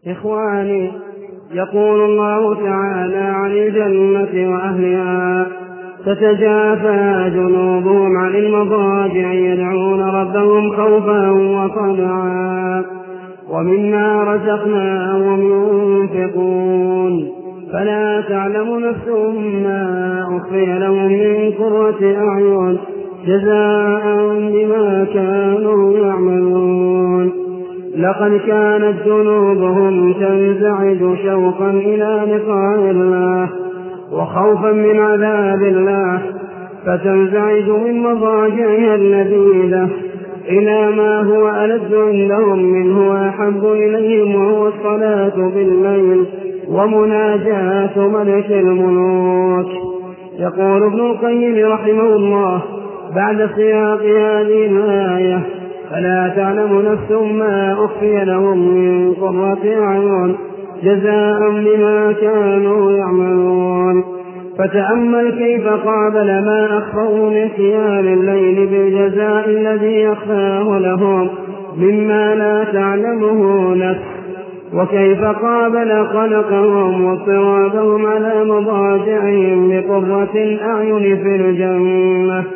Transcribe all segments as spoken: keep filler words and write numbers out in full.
إخواني، يقول الله تعالى عن الجنة وأهلها: تتجافى جنوبهم عن المضاجع يدعون ربهم خوفا وطمعا ومما رزقناهم ينفقون فلا تعلم نفس ما أخفي لهم من قرة أعين جزاء بما كانوا يعملون. لقد كانت جنوبهم تنزعج شوقا إلى لقاء الله وخوفا من عذاب الله، فتنزعج من مضاجعها اللذيذة إلى ما هو ألذ عندهم منه وأحب إليهم، وهو الصلاة بالليل ومناجاة ملك الملوك. يقول ابن القيم رحمه الله بعد سياق هذه الآية: فلا تعلم نفس ما أخفي لهم من قرة أعين جزاء بما كانوا يعملون. فتأمل كيف قابل ما أخفوا من قيام الليل بالجزاء الذي يخفاه لهم مما لا تعلمه نفس، وكيف قابل خلقهم واضطرابهم على مضاجعهم بقرة الأعين في الجنة: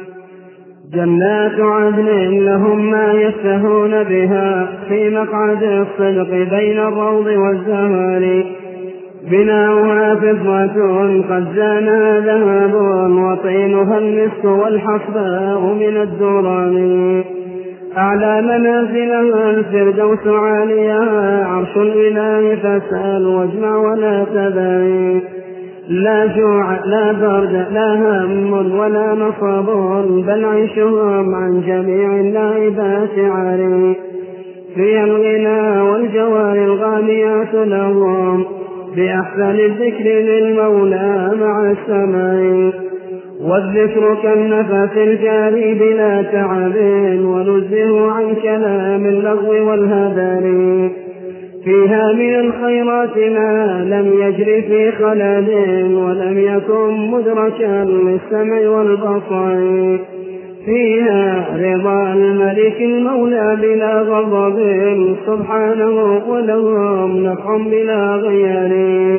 جنات عدن لهم ما يشتهون بها في مقعد الصدق بين الروض والزهر، بناؤها فضة قد زانها ذهب وطينها المسك والحصباء من الدرن. أعلى منازلها الفردوس عاليها عرش الإله، فاسأل واجمع ولا تبعي. لا جوع لا برد لا هم ولا نصب، بل عيشهم عن جميع النائبات عاري. فيها الغنى والجوار الغانيات لهم بأحسن الذكر للمولى مع السماء، والذكر كالنفس الجاري بلا تعب، ونزه عن كلام اللغو والهدر. فيها من الخيرات ما لم يجر في خلد، ولم يكن مدركا للسمع والبصر. فيها رضا الملك المولى بلا غضب سبحانه، ولهم نفع بلا غير.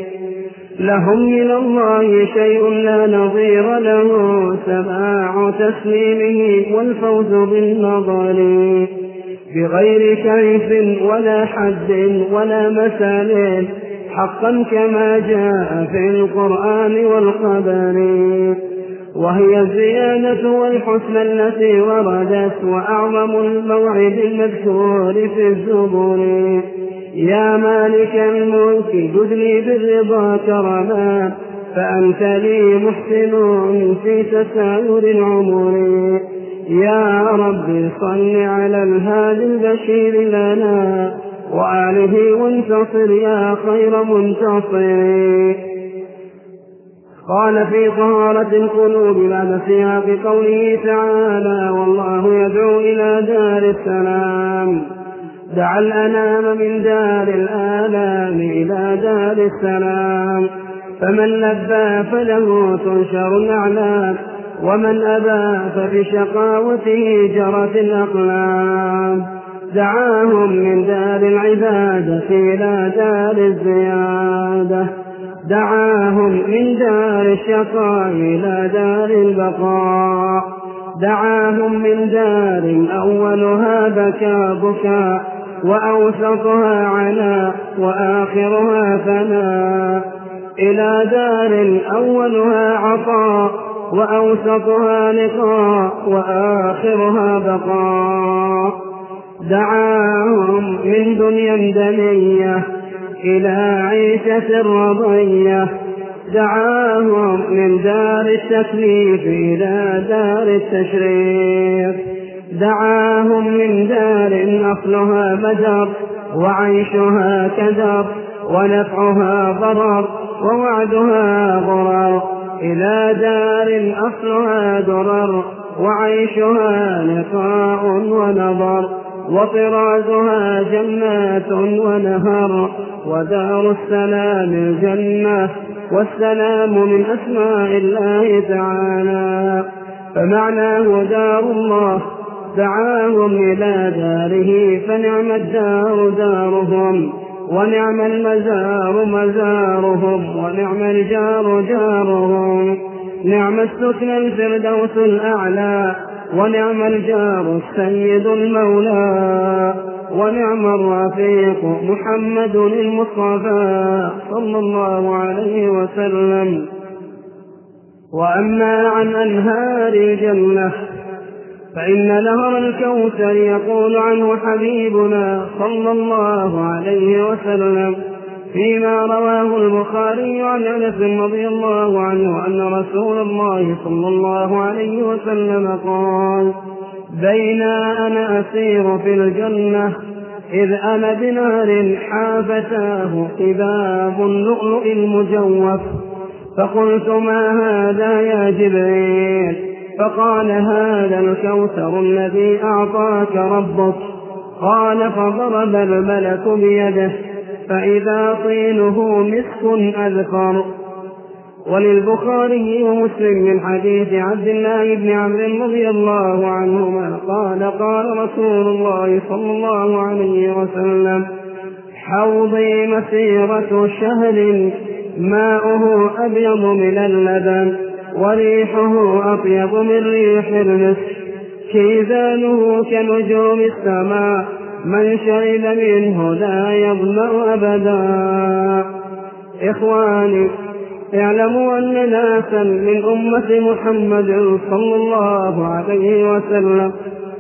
لهم من الله شيء لا نظير له، سماع تسليمه والفوز بالنظر، بغير كيف ولا حد ولا مثال، حقا كما جاء في القرآن والخبر. وهي الزيادة والحسنى التي وردت، وأعظم الموعد المذكور في الزبور. يا مالك الملك جد لي بالرضا كرما، فأنت لي محسن في تساير العمر. يا رب صل على الهادي البشير لنا وآله وانتصر يا خير منتصر. قال في طهارة القلوب بعد سياق قوله تعالى: والله يدعو إلى دار السلام. دعا الأنام من دار الآلام إلى دار السلام، فمن لبى فله تنشر الأعلام، ومن أبى فبشقاوته جرت الأقلام. دعاهم من دار العبادة إلى دار الزيادة، دعاهم من دار الشقاء إلى دار البقاء. دعاهم من دار أولها بكى بكاء، وأوسطها عناء، وآخرها ثناء، إلى دار أولها عطاء، وأوسطها لقاء، وآخرها بقاء. دعاهم من دنيا دنية إلى عيشة رضية، دعاهم من دار التكليف إلى دار التشريف. دعاهم من دار أصلها مدر، وعيشها كدر، ونفعها ضرر، ووعدها غرر، إلى دار أصلها درر، وعيشها لقاء ونظر، وطرازها جنات ونهر. ودار السلام الجنة، والسلام من أسماء الله تعالى، فمعناه دار الله. دعاهم إلى داره فنعم الدار دارهم، ونعم المزار مزارهم، ونعم الجار جارهم. نعم السكن الفردوس الأعلى، ونعم الجار السيد المولى، ونعم الرفيق محمد المصطفى صلى الله عليه وسلم. وأما عن أنهار الجنة فإن نهر الكوثر يقول عنه حبيبنا صلى الله عليه وسلم فيما رواه البخاري عن أنس رضي الله عنه أن رسول الله صلى الله عليه وسلم قال: بينا أنا أسير في الجنة إذ أنا بنهر حافتاه قباب اللؤلؤ المجوف، فقلت: ما هذا يا جبريل؟ فقال: هذا الكوثر الذي أعطاك ربك. قال: فضرب الملك بيده فإذا طينه مسك أذفر. وللبخاري ومسلم من حديث عبد الله بن عمرو رضي الله عنهما قال: قال رسول الله صلى الله عليه وسلم: حوضي مسيرة شهر ماؤه أبيض من اللبن وريحه أطيب من ريح المسك، كيزانه كنجوم السماء، من شرب منه لا يظمأ أبدا. إخواني، اعلموا أن ناسا من أمة محمد صلى الله عليه وسلم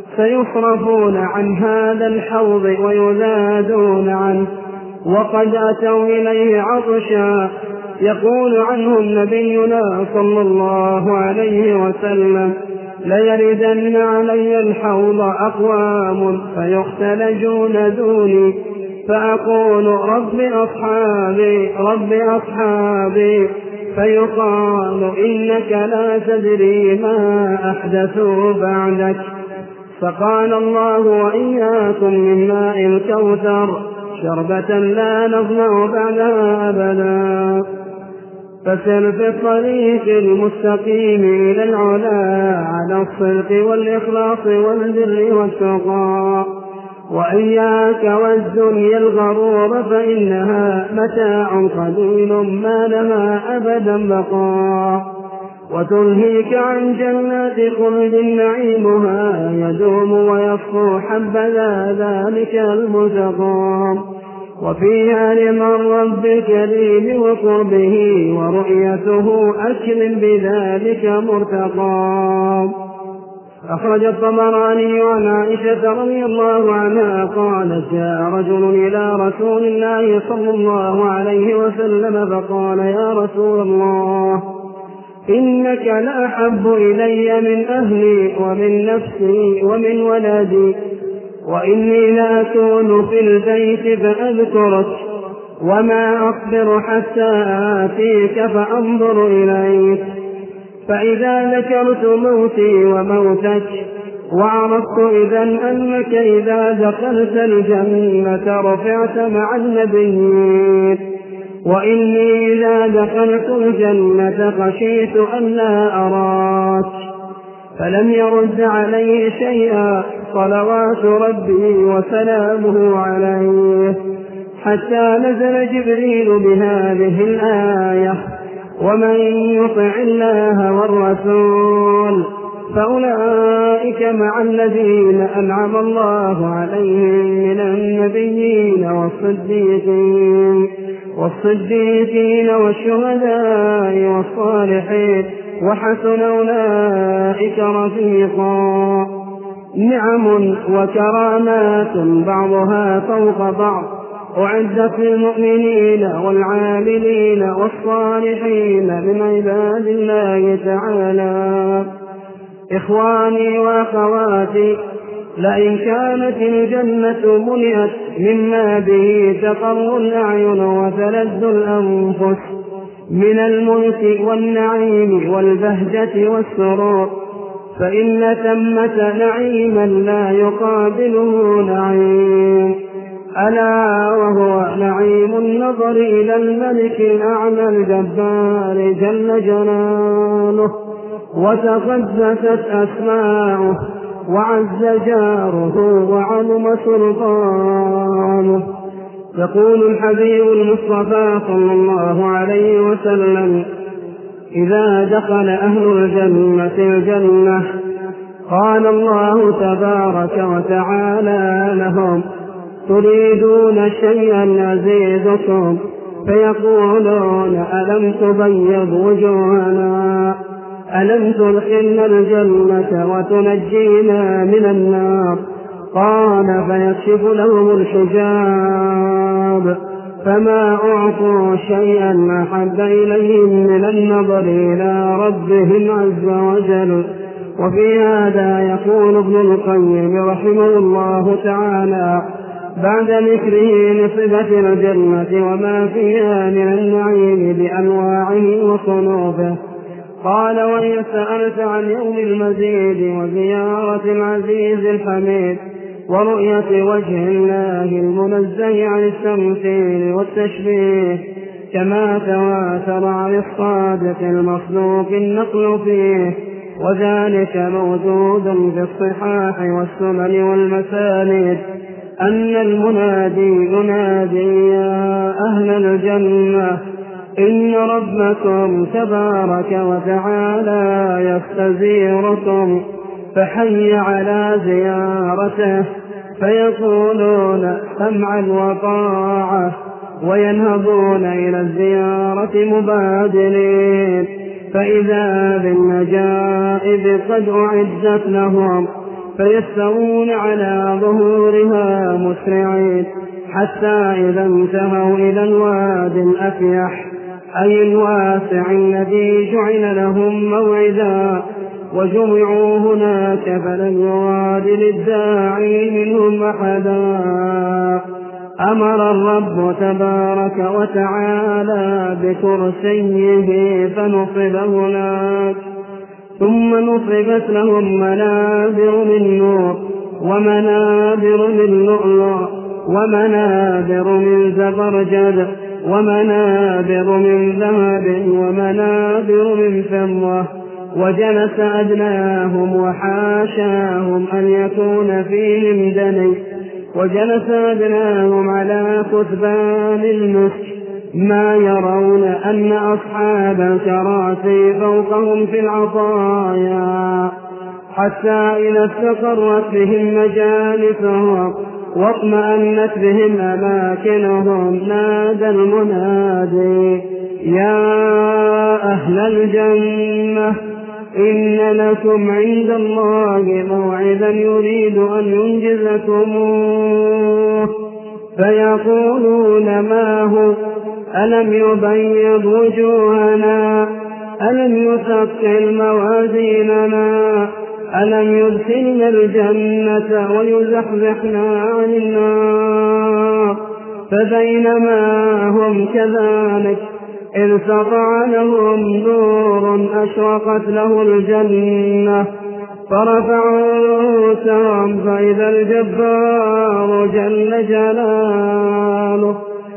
سيصرفون عن هذا الحوض ويزادون عنه، وقد أتوا إليه عطشا. يقول عنهم نبينا صلى الله عليه وسلم: ليردن علي الحوض أقوام فيختلجون دوني، فأقول: رب أصحابي رب أصحابي، فيقال: إنك لا تدري ما أحدثوا بعدك. فقال الله: وإياكم من ماء الكوثر شربة لا نظمأ بعدها أبدا. فسر في الطريق المستقيم إلى العلا على الصدق والإخلاص والبر والتقى، وإياك والدنيا الغرور فإنها متاع قليل ما لها أبدا بقاء، وتلهيك عن جنات خلد نعيمها يدوم ويصفو حبذا ذلك المتقام، وفيها لمن رب الكريم وقربه ورؤيته أكرم بذلك مرتقى. أخرج الطبراني عن عائشة رضي الله عنها قالت: جاء رجل إلى رسول الله صلى الله عليه وسلم فقال: يا رسول الله، إنك لأحب إلي من أهلي ومن نفسي ومن ولدي، وإني لأكون في البيت فأذكرك، وما أصبر حتى آتيك فأنظر إليك، فإذا ذكرت موتي وموتك وعرفت إذن أنك إذا دخلت الجنة رفعت مع النبيين، وإني إذا دخلت الجنة خشيت أن لا أراك. فلم يرد عليه شيئا صلوات ربي وسلامه عليه، حتى نزل جبريل بهذه الآية: ومن يطع الله والرسول فأولئك مع الذين أنعم الله عليهم من النبيين والصديقين والصديقين والشهداء والصالحين وحسن أولئك رفيقا. نعم وكرامات بعضها فوق بعض أعدت للمؤمنين والعاملين والصالحين من عباد الله تعالى. إخواني وأخواتي، لئن كانت الجنة ملئت مما به تقر الأعين وتلذ الأنفس من الملك والنعيم والبهجة والسرور، فإن ثمة نعيما لا يقابله نعيم، ألا وهو نعيم النظر إلى الملك الأعلى الجبار جل جلاله، وتقدست أسماؤه، وعز جاره، وعظم سلطانه. يقول الحبيب المصطفى صلى الله عليه وسلم: إذا دخل أهل الجنة الجنة قال الله تبارك وتعالى لهم: تريدون شيئا أزيدكم؟ فيقولون: ألم تبيض وجوهنا؟ ألم تدخلنا الجنة وتنجينا من النار؟ قال: فيكشف لهم الحجاب فما أعطوا شيئا أحب إليهم من النظر إلى ربهم عز وجل. وفي هذا يقول ابن القيم رحمه الله تعالى بعد ذكره لصفة الجنة وما فيها من النعيم بأنواعه وصنوفه، قال: وإن سألت عن يوم المزيد وزيارة العزيز الحميد ورؤية وجه الله المنزه عن التمثيل والتشبيه كما تواتر عن الصادق المصدوق النقل فيه، وذلك موجود في الصحاح والسنن والمسانيد، أن المنادي ينادي: يا أهل الجنة إن ربكم تبارك وتعالى يستزيركم، فحي على زيارته. فيقولون: سمعا وطاعة، وينهضون إلى الزيارة مبادرين، فإذا بالنجائب قد أعدت لهم، فيستوون على ظهورها مسرعين، حتى إذا انتهوا إلى الوادي الأفيح أي الواسع الذي جعل لهم موعدا وجمعوا هناك فلم يغادر الداعي منهم أحدا، أمر الرب تبارك وتعالى بكرسيه فنصب هناك، ثم نصبت لهم منابر من نور ومنابر من لؤلؤ ومنابر من زبرجد ومنابر من ذهب ومنابر من فضة، وجلس أدناهم وحاشاهم أن يكون فيهم دني، وجلس أدناهم على كثبان المسك، ما يرون أن أصحاب الكراسي فوقهم في العطايا، حتى إذا استقرت بهم مجالسهم واطمأنت بهم أماكنهم نادى المنادي: يا أهل الجنة إن لكم عند الله موعدا يريد أن ينجزكموه. فيقولون: ما هو؟ ألم يبيض وجوهنا؟ ألم يثقل موازيننا؟ ألم يدخلنا الجنة ويزحزحنا عن النار؟ فبينما هم كذلك إذ سطع لهم نور أشرقت له الجنة، فرفعوا رؤوسهم فإذا الجبار جل جلاله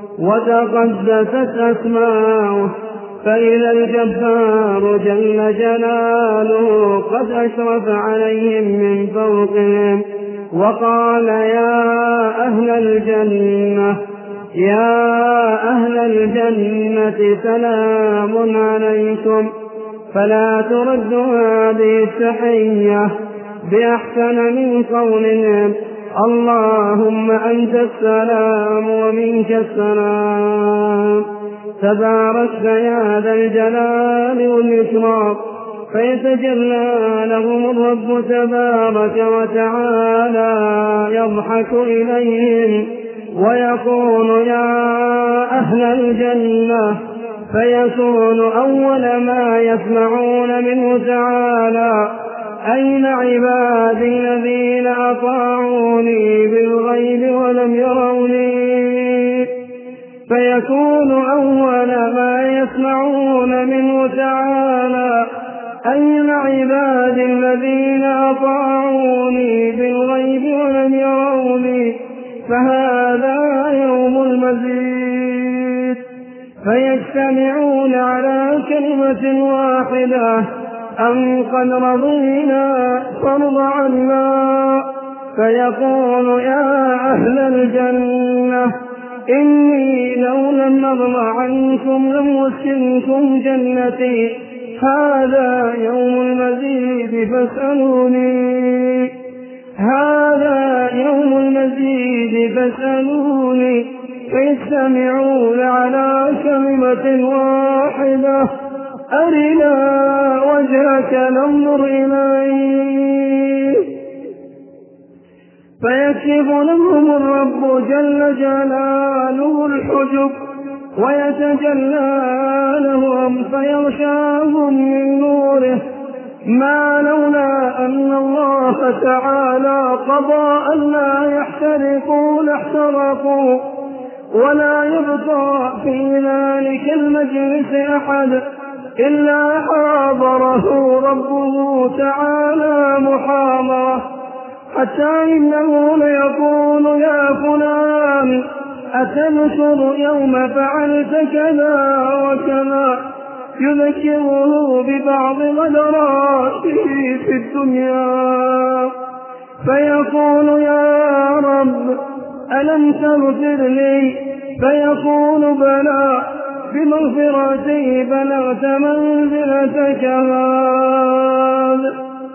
وتقدست أسماؤه، فإذا الجبار جل جلاله قد أشرف عليهم من فوقهم وقال: يا أهل الجنة يا أهل الجنة سلام عليكم. فلا ترد هذه التحية بأحسن من قولهم: اللهم أنت السلام ومنك السلام، تباركت يا ذا الجلال والإكرام. فيتجلى لهم الرب تبارك وتعالى يضحك إليهم ويقول: يا أهل الجنة، فيكون أول ما يسمعون منه تعالى: أين عبادي الذين أطاعوني بالغيب ولم يروني؟ فيكون أول ما يسمعون منه تعالى: أين عبادي الذين أطاعوني بالغيب ولم يروني؟ فهذا يوم المزيد، فيجتمعون على كلمة واحدة: أن قد رضينا فارض عنا. فيقول: يا أهل الجنة، إني لو لم أرضى عنكم لم أسكنكم جنتي، هذا يوم المزيد فاسألوني، هذا يوم المزيد فاسألوني، فيستمعون على كلمة واحدة، أرنا وجهك ننظر إليه، فيكشف لهم الرب جل جلاله الحجب ويتجلى لهم فيغشاهم من نوره، ما لولا أن الله تعالى قضى ألا يحترقوا لاحترقوا، ولا يبقى في ذلك المجلس أحد إلا حاضره ربه تعالى محاضرة، حتى إنه ليقول يا فلان أتذكر يوم فعلت كذا وكذا، يذكره ببعض غدراته في الدنيا، فيقول يا رب ألم تغفر لي؟ فيقول بلى، بمغفرتي بلغت منزلتك هذا.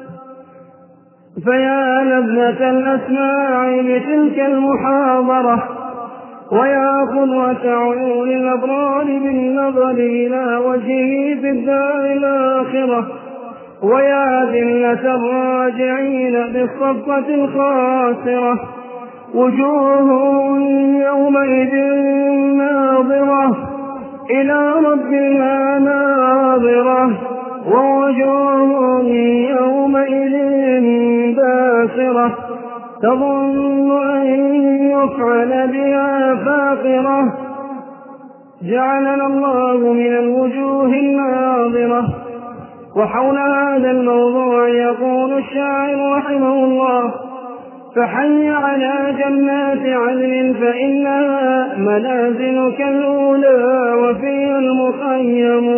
فيا لذة الأسماع لتلك المحاضرة، ويا قرة عيون الأبرار بالنظر إلى وجهه في الدار الآخرة، ويا ذلة الراجعين بالصفة الخاسرة، وجوه يومئذ ناظرة إلى ربها ناظرة، ووجوه يومئذ باسرة تظن أن يفعل بها فاقرة، جعلنا الله من الوجوه الناظرة. وحول هذا الموضوع يقول الشاعر رحمه الله: فحي على جنات عدن فإنها منازلك الأولى وفيها المخيم،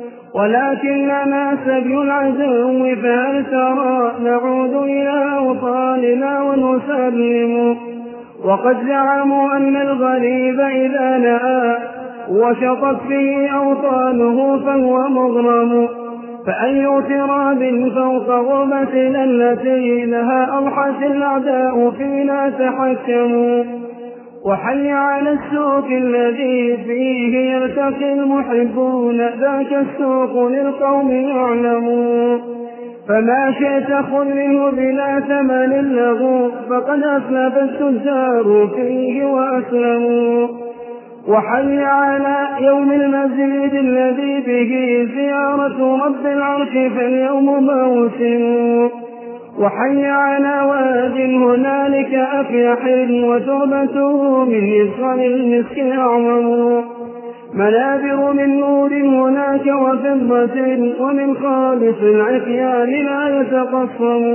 ولكننا سبي العدو فهل ترى نعود إلى أوطاننا ونسلم. وقد زعموا أن الغريب إذا نأى وشطت فيه أوطانه فهو مغرم، فأي تراب فوق غربتنا التي لها أضحت الأعداء فينا تحكموا. وحي على السوق الذي فيه يلتقي المحبون، ذاك السوق للقوم يعلمون، فما شئت خذ منه بلا ثمن له، فقد أسلف التجار فيه وأسلموا. وحي على يوم المزيد الذي به زيارة رب العرش فاليوم موسم، وحي على واد هنالك أفيح وتربته من يسر المسك أعظم، منابر من نور هناك وفضة ومن خالص العفيان لا يتقصم،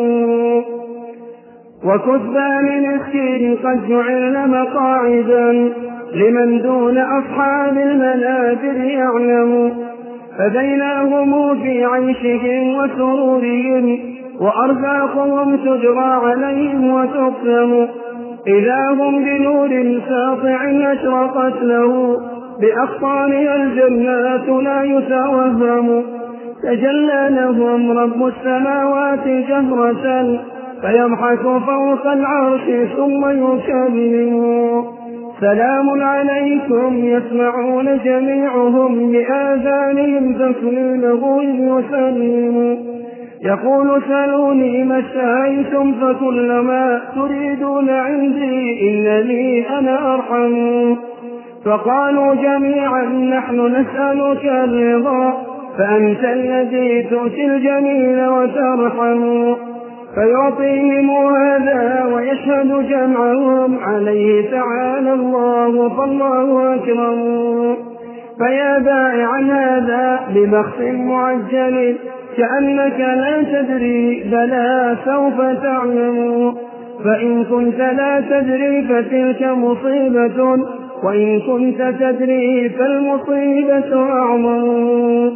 وكثبان مسكين قد جعلن مقاعدا لمن دون أصحاب المنابر يعلم، فبينهم في عيشهم وسرورهم وأرزاقهم تجرى عليهم وتقسم، إذا هم بنور ساطع أشرقت له بأقطارها الجنات لا يتوهم، تجلى لهم رب السماوات جهرة فيضحك فوق العرش ثم يكلم، سلام عليكم يسمعون جميعهم بآذانهم تسليمه يسلم، يقول سلوني ما اشتهيتم فكلما تريدون عندي إنني أنا أرحم، فقالوا جميعا نحن نسألك الرضا فأنت الذي تؤتي الجميل وترحم، فيعطيهم هذا ويشهد جمعهم عليه تعالى الله فالله أكرم، فيا بائعا هذا ببخس معجل كأنك لا تدري بلى سوف تعلم، فإن كنت لا تدري فتلك مصيبة وإن كنت تدري فالمصيبة أعظم.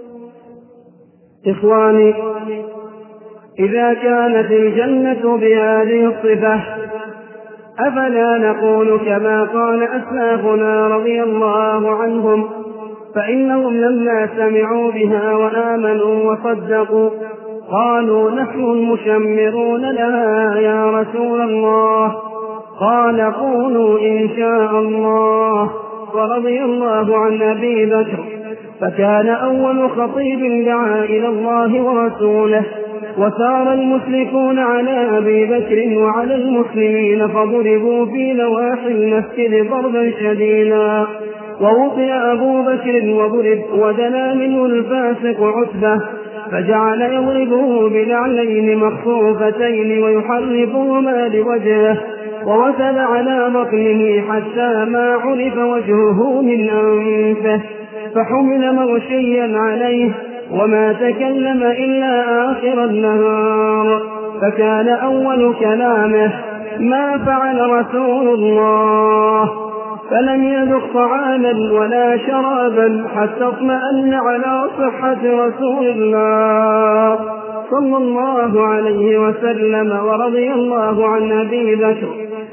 إخواني، إذا كانت الجنة بهذه الصفة أفلا نقول كما قال أسلافنا رضي الله عنهم؟ فإنهم لما سمعوا بها وآمنوا وصدقوا قالوا نحن المشمرون لها يا رسول الله. قال قولوا إن شاء الله. ورضي الله عن أبي بكر، فكان أول خطيب دعا إلى الله ورسوله، وسار المشركون على أبي بكر وعلى المسلمين فضربوا في نواحي المسجد ضربا شديدا، ووطئ أبو بكر وضرب، ودنا منه الفاسق عتبة فجعل يضربه بنعلين مخصوفتين ويحرفهما لوجهه، ووثب على بطنه حتى ما عرف وجهه من أنفه، فحمل مغشيا عليه وما تكلم إلا آخر النهار. فكان أول كلامه ما فعل رسول الله، فلم يذق طعاما ولا شرابا حتى اطمأن على صحة رسول الله صلى الله عليه وسلم. ورضي الله عن أبي بكر.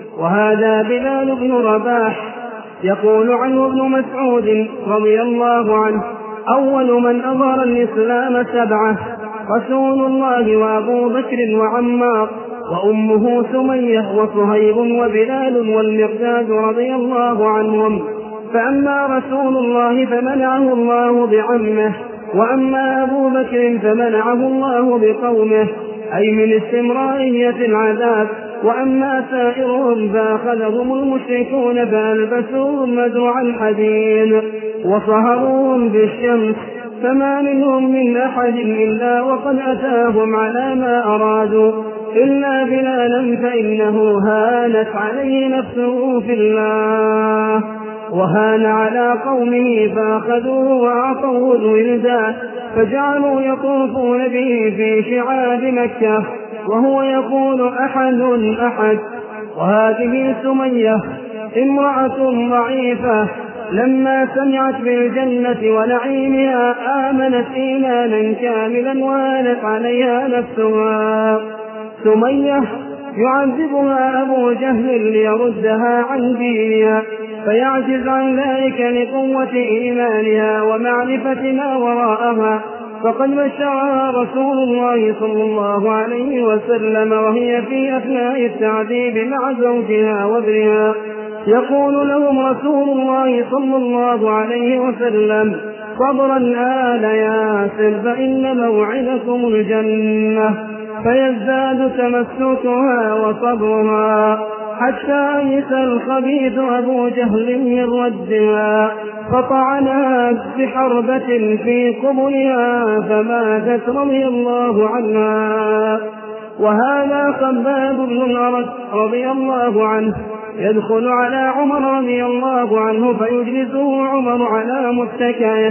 وهذا بلال بن رباح يقول عنه ابن مسعود رضي الله عنه: أول من أظهر الإسلام سبعة: رسول الله وأبو بكر وعمار وأمه سمية وصهيب وبلال والمقداد رضي الله عنهم. فأما رسول الله فمنعه الله بعمه، وأما أبو بكر فمنعه الله بقومه، أي من استمرارية العذاب. وأما سائرهم فأخذهم المشركون فألبسوهم مدرع الحديد وصهروهم بالشمس، فما منهم من أحد إلا وقد أتاهم على ما أرادوا إلا بلالا، فإنه هانت عليه نفسه في الله، وهان على قومه فأخذوه وأعطوه الولدان فجعلوا يطوفون به في شعاب مكة وهو يقول أحد أحد. وهذه سمية امرأة ضعيفة لما سمعت بالجنة ونعيمها آمنت إيمانا كاملا وهانت عليها نفسها. سمية يعذبها أبو جهل ليردها عن دينها فيعجز عن ذلك لقوة إيمانها ومعرفة ما وراءها، فقد بشرها رسول الله صلى الله عليه وسلم وهي في أثناء التعذيب مع زوجها وابنها. يقول لهم رسول الله صلى الله عليه وسلم: صبرا آل ياسر فإن موعدكم الجنة. فيزداد تمسكها وصبرها حتى أيس الخبيث أبو جهل من ردها فطعنها بحربة في قبلها فماتت رضي الله عنها. وهذا خباب بن الأرد رضي الله عنه يدخل على عمر رضي الله عنه فيجلسه عمر على متكئه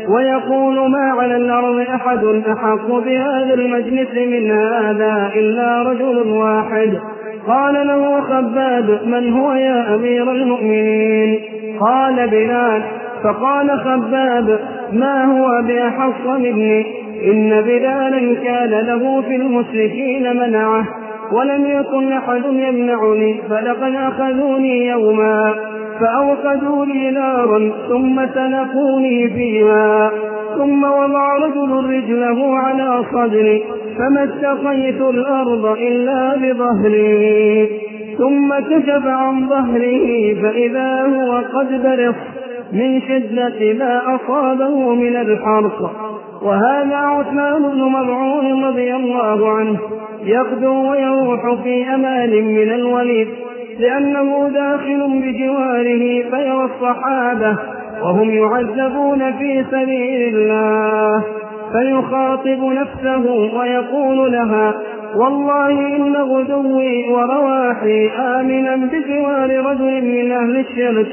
ويقول: ما على الأرض أحد أحق بهذا المجلس من هذا إلا رجل واحد. قال له خباب: من هو يا أمير المؤمنين؟ قال: بلال. فقال خباب: ما هو بأحق مني؟ إن بلالا كان له في المشركين منعه ولم يكن أحد يمنعني، فلقد أخذوني يوما فأوقدوا لي نارا ثم سلقوني فيها، ثم وضع رجل رجله على صدري فما استقيت الأرض إلا بظهري، ثم كشف عن ظهره فإذا هو قد برص من شدة ما أصابه من الحرق. وهذا عثمان بن مظعون رضي الله عنه يغدو ويروح في أمان من الوليد لأنه داخل بجواره فيرى الصحابة وهم يعذبون في سبيل الله فيخاطب نفسه ويقول لها: والله إن غدوي ورواحي آمنا بجوار رجل من أهل الشرك،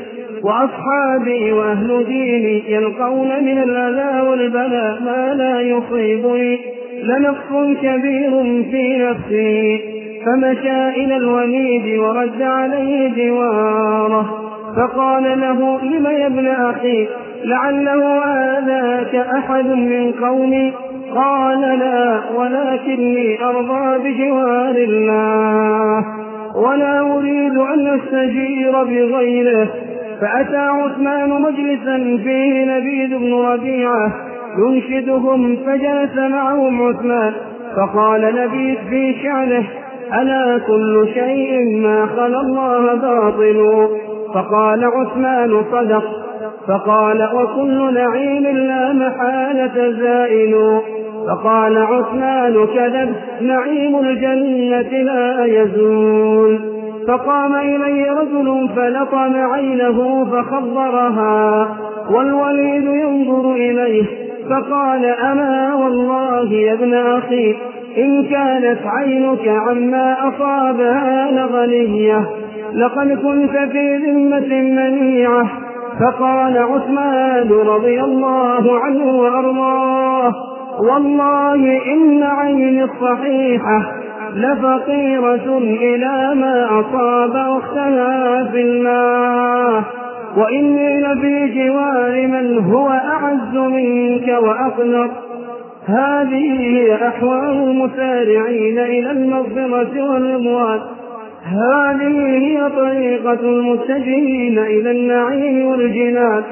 وأصحابي وأهل ديني يلقون من الأذى والبلاء ما لا يصيبني لنقص كبير في نفسي. فمشى إلى الوليد ورد عليه جواره فقال له: لم يا ابن أخي؟ لعله آذاك أحد من قومي؟ قال: لا، ولكني أرضى بجوار الله. ولا أريد أن أستجير بغيره. فأتى عثمان مجلسا فيه نبيذ بن ربيعة ينشدهم، فجلس معهم عثمان، فقال نبيذ في شأنه: ألا كل شيء ما خلا الله باطل؟ فقال عثمان: صدق. فقال: وكل نعيم لا محالة زائل. فقال عثمان: كذب، نعيم الجنة لا يزول. فقام إلي رجل فلطم عينه فخضرها، والوليد ينظر إليه، فقال: أما والله يا ابن أخي إن كانت عينك عما أصابها لغنية لقد كنت في ذمة منيعة. فقال عثمان رضي الله عنه وأرضاه: والله إن عيني الصحيحة لفقيرة إلى ما أصاب أختها في الله، وإني لفي جوار من هو أعز منك وأقدر. هذه هي أحوال المسارعين إلى المغفرة والرضوان، هذه هي طريقة المتجهين إلى النعيم والجنان.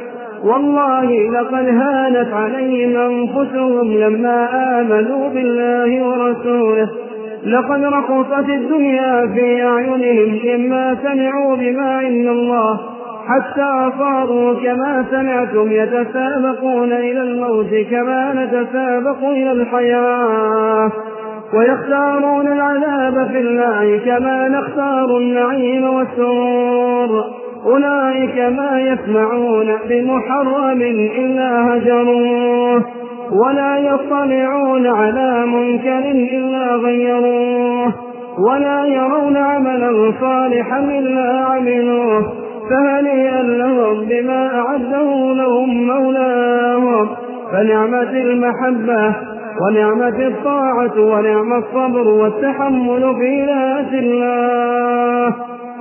والله لقد هانت عليهم أنفسهم لما آمنوا بالله ورسوله، لقد رقصت الدنيا في أعينهم مما سمعوا بما عند الله، حتى صاروا كما سمعتم يتسابقون إلى الموت كما نتسابق إلى الحياة، ويختارون العذاب في الله كما نختار النعيم والسرور. أولئك ما يسمعون بمحرم إلا هجروه، ولا يطلعون على منكر إلا غيروه، ولا يرون عملا صالحا إلا عملوه. فهنيئا لهم بما أعده لهم مولاهم، فنعمة المحبة ونعمة الطاعة ونعم الصبر والتحمل في ذات الله.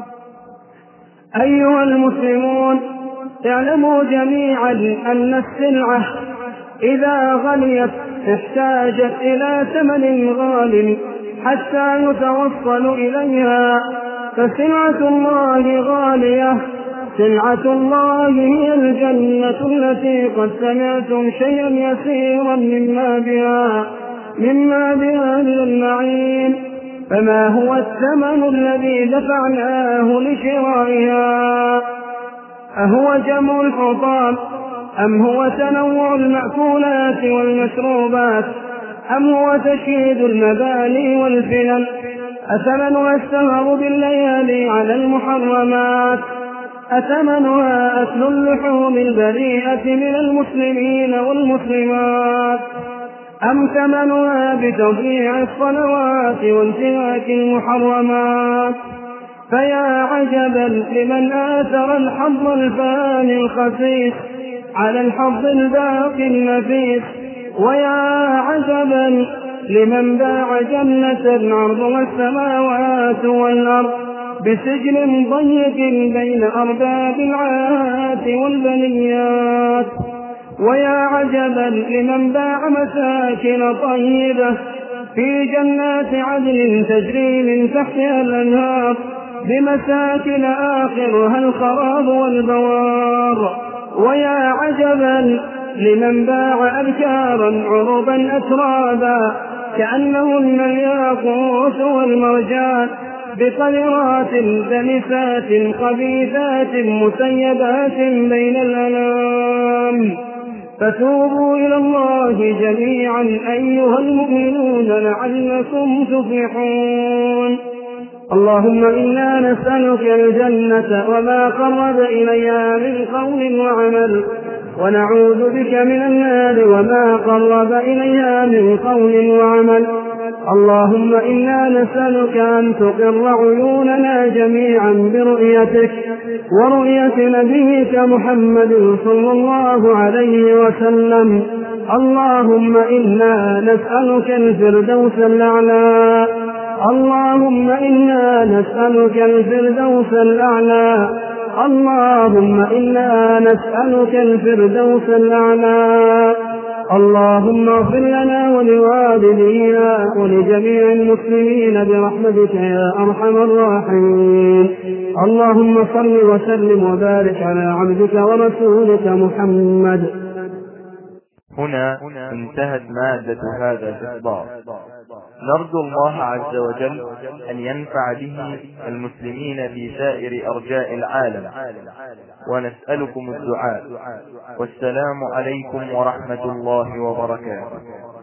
أيها المسلمون، اعلموا جميعا أن السلعة إذا غليت احتاجت إلى ثمن غال حتى يتوصل إليها، فسلعة الله غالية. سلعة الله هي الجنة التي قد سمعتم شيئا يسيرا مما بها مما بها من النعيم، فما هو الثمن الذي دفعناه لشرائها؟ أهو جمع الحطام، أم هو تنوع المأكولات والمشروبات، أم هو تشييد المباني والفنن؟ أثمنها السهر بالليالي على المحرمات؟ أثمنها أكل اللحوم البريئة من المسلمين والمسلمات؟ أم ثمنها بتضييع الصلوات وانتهاك المحرمات؟ فيا عجبا لمن آثر الحظ الفاني الخسيس على الحظ الباقي النفيس، ويا عجبا لمن باع جنة عرضها السماوات والأرض بسجن ضيق بين أرباب العاهات والبنيات، ويا عجبا لمن باع مساكن طيبة في جنات عدن تجري من تحتها الأنهار بمساكن آخرها الخراب والبوار، ويا عجبا لمن باع أبكارا عربا أترابا كأنهن الياقوت والمرجان بقدرات دنسات خبيثات مسيبات بين الأنام. فتوبوا إلى الله جميعا أيها المؤمنون لعلكم تفلحون. اللهم إنا نسألك الجنة وما قرب إليها من قول وعمل، ونعوذ بك من النار وما قرب إليها من قول وعمل. اللهم إنا نسألك أن تقر عيوننا جميعا برؤيتك ورؤية نبيك محمد صلى الله عليه وسلم. اللهم إنا نسألك الفردوس الأعلى، اللهم إنا نسألك الفردوس الأعلى، اللهم إنا نسألك الفردوس الأعلى. اللهم اغفر لنا ولوالدينا ولجميع المسلمين برحمتك يا أرحم الراحمين. اللهم صل وسلم وبارك على عبدك ورسولك محمد. هنا انتهت مادة هذا الإصدار. نرجو الله عز وجل أن ينفع به المسلمين في سائر أرجاء العالم، ونسألكم الدعاء. والسلام عليكم ورحمة الله وبركاته.